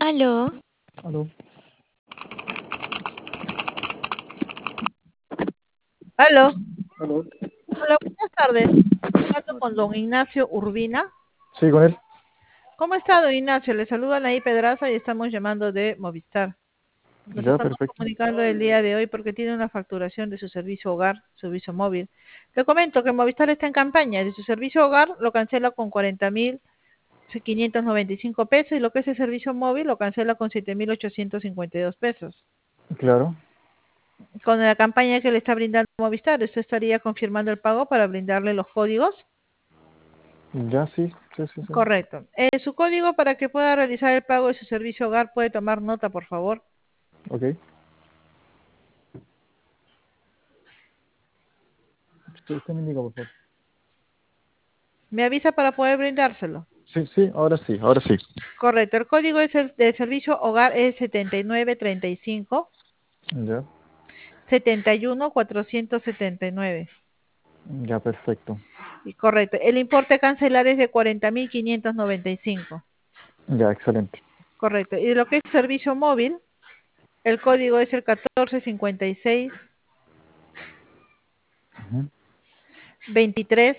Aló, Aló, Aló, aló. hola, buenas tardes. Hablando con don Ignacio Urbina. Sí, con él. ¿Cómo está, don Ignacio? Le saluda Anaí Pedraza y estamos llamando de Movistar. Nos Ya, estamos perfecto. comunicando el día de hoy porque tiene una facturación de su servicio hogar, servicio móvil. Le comento que Movistar está en campaña. De su servicio hogar lo cancela con 40.595 pesos y lo que es el servicio móvil lo cancela con 7.852 pesos. Claro. Con la campaña que le está brindando Movistar, ¿usted estaría confirmando el pago para brindarle los códigos? Ya, sí, sí, sí, sí. Correcto. Su código para que pueda realizar el pago de su servicio hogar, puede tomar nota, por favor. Ok. Usted me indica, por favor. Me avisa para poder brindárselo. Sí, sí, ahora sí, ahora sí. Correcto. El código es el de servicio hogar es 7935 Ya, 71 479. ya, perfecto. Y correcto. El importe a cancelar es de 40.595. Ya, excelente. Correcto. Y lo que es servicio móvil, el código es el 1456 Ujú. 23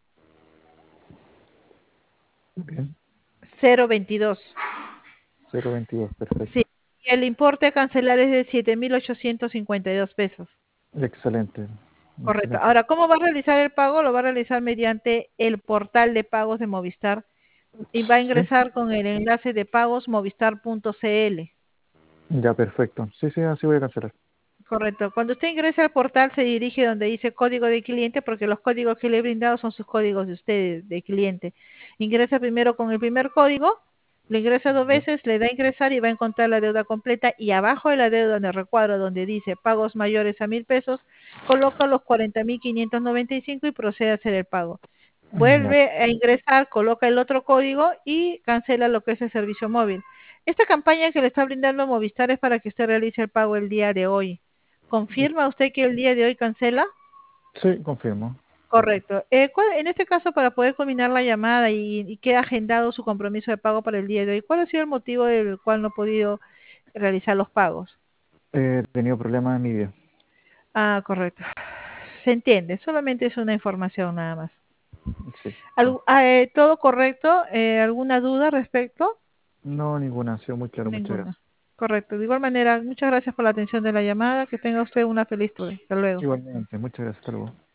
Bien. 022. 022, Sí. perfecto. Y el importe a cancelar es de 7.852 pesos. Excelente, Correcto. excelente. Ahora, ¿cómo va a realizar el pago? Lo va a realizar mediante el portal de pagos de Movistar y va a Sí, ingresar con el enlace de pagos movistar.cl. ya, perfecto. Sí, sí, así voy a cancelar. Correcto. Cuando usted ingresa al portal se dirige donde dice código de cliente porque los códigos que le he brindado son sus códigos de usted, de cliente. Ingresa primero con el primer código, le ingresa dos Ya. veces, le da a ingresar y va a encontrar la deuda completa y abajo de la deuda en el recuadro donde dice pagos mayores a 1.000 pesos, coloca los 40.595 y procede a hacer el pago. Ya, Vuelve a ingresar, coloca el otro código y cancela lo que es el servicio móvil. Esta campaña que le está brindando Movistar es para que usted realice el pago el día de hoy. ¿Confirma usted que el día de hoy cancela? sí, confirmo. Correcto. En este caso, para poder culminar la llamada y queda agendado su compromiso de pago para el día de hoy, ¿cuál ha sido el motivo del cual no ha podido realizar los pagos? He tenido problemas en mi vida. Ah, correcto. Se entiende, solamente es una información nada más. Sí, sí. ¿Todo correcto? ¿Alguna duda al respecto? No, ninguna. Ha sido muy claro. Muchas Ninguna. gracias. Correcto. De igual manera, muchas gracias por la atención de la llamada. Que tenga usted una feliz tarde. Hasta luego. Igualmente, muchas gracias. Hasta luego.